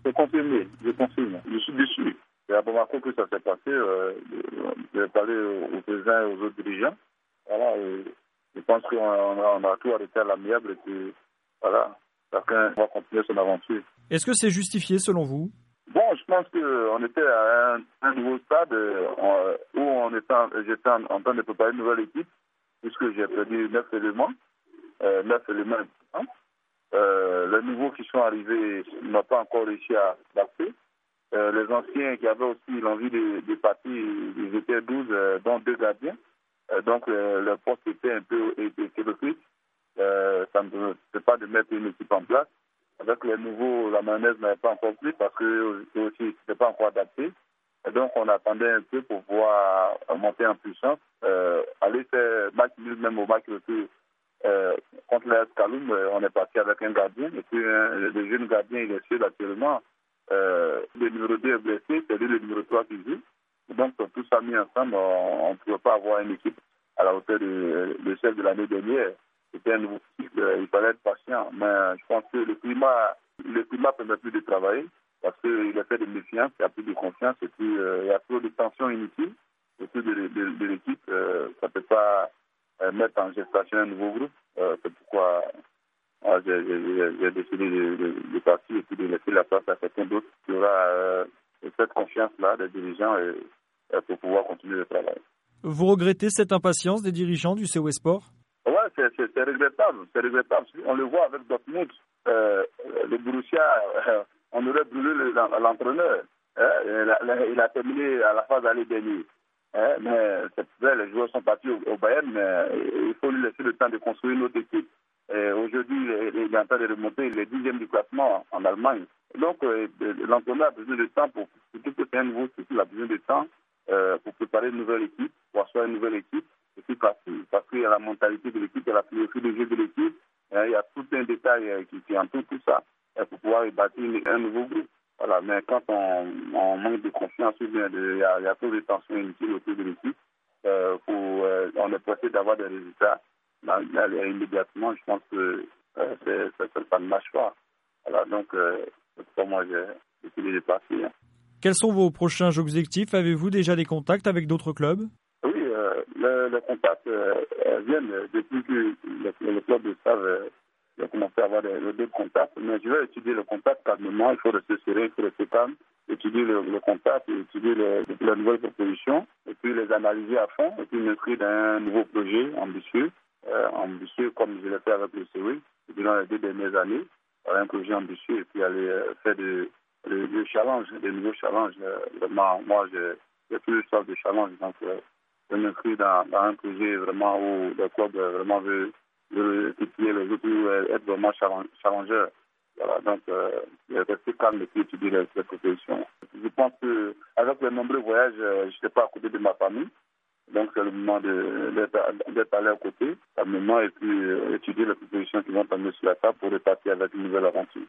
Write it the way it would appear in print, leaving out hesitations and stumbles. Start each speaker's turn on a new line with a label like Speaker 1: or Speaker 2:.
Speaker 1: c'est confirmé, je confirme. Je suis déçu. C'est à Bamako que ça s'est passé. J'ai parlé aux présidents et aux autres dirigeants. Voilà, et je pense qu'on a tout arrêté à l'amiable et que, voilà, chacun va continuer son aventure.
Speaker 2: Est-ce que c'est justifié selon vous?
Speaker 1: Bon, je pense qu'on était à un nouveau stade où j'étais en train de préparer une nouvelle équipe, puisque j'ai perdu 9 éléments importants. Les nouveaux qui sont arrivés n'ont pas encore réussi à s'adapter. Les anciens qui avaient aussi l'envie de partir, ils étaient 12, dont 2 gardiens. Donc, le poste était un peu hétéroclite. Ça ne peut pas de mettre une équipe en place. Avec les nouveaux, la mayonnaise n'avait pas encore pris parce que aussi n'était pas encore adapté. Et donc, on attendait un peu pour pouvoir monter en puissance. Aller faire match nul, même au match contre l'AS Kaloum, on est parti avec un gardien. Et puis, le jeune gardien, il est sûr actuellement. Le numéro 2 est blessé, c'est lui le numéro 3 qui joue. Donc, tout ça mis ensemble, on ne pouvait pas avoir une équipe à la hauteur de celle de l'année dernière. C'était un nouveau cycle, il fallait être patient. Mais je pense que le climat ne permet plus de travailler parce qu'il y a fait de méfiance, il n'y a plus de confiance et puis il y a trop de tensions inutiles autour de l'équipe. Ça ne peut pas mettre en gestation un nouveau groupe. C'est pourquoi j'ai décidé de partir et puis de laisser la place à quelqu'un d'autre qui aura cette confiance-là des dirigeants pour pouvoir continuer le travail.
Speaker 2: Vous regrettez cette impatience des dirigeants du COS Sport?
Speaker 1: Oui, c'est regrettable. C'est regrettable. On le voit avec Dortmund. Le Borussia, on aurait brûlé l'entraîneur. Il a terminé à la phase d'année dernière. Mais c'est vrai, les joueurs sont partis au Bayern, mais il faut lui laisser le temps de construire une autre équipe. Aujourd'hui, il est en train de remonter, il est 10e du classement en Allemagne. Donc, l'entraîneur a besoin de temps surtout que c'est un nouveau cycle, il a besoin de temps pour préparer une nouvelle équipe, pour asseoir une nouvelle équipe. Et puis parce qu'il y a la mentalité de l'équipe, il y a la philosophie de jeu de l'équipe, il y a tout un détail qui entoure tout ça pour pouvoir bâtir un nouveau groupe. Voilà, mais quand on manque de confiance, il y a trop de tensions inutiles autour de l'équipe. On est pressé d'avoir des résultats immédiatement. Je pense que ça ne marche pas. Voilà, donc c'est pour moi j'ai décidé de partir.
Speaker 2: Quels sont vos prochains objectifs? Avez-vous déjà des contacts avec d'autres clubs?
Speaker 1: Oui, les contacts viennent depuis que le club de Stave a commencé à avoir des contacts. Mais je vais étudier le contact calmement. Il faut rester serein, il faut rester calme. Étudier le contact, étudier les nouvelles propositions, et puis les analyser à fond, et puis m'inscrire dans un nouveau projet ambitieux comme je l'ai fait avec le COI durant les 2 dernières années, un projet ambitieux, et puis aller faire des nouveaux challenges. Vraiment, moi, j'ai plus soif de challenge, donc je m'inscris dans un projet vraiment où le club vraiment veut titiller les autres, être vraiment challengeur. Voilà, donc rester calme et puis étudier les propositions. Je pense qu'avec les nombreux voyages, je ne suis pas à côté de ma famille. Donc c'est le moment d'être à leur côté, calmement, et puis étudier les propositions qui vont tomber sur la table pour repartir avec une nouvelle aventure.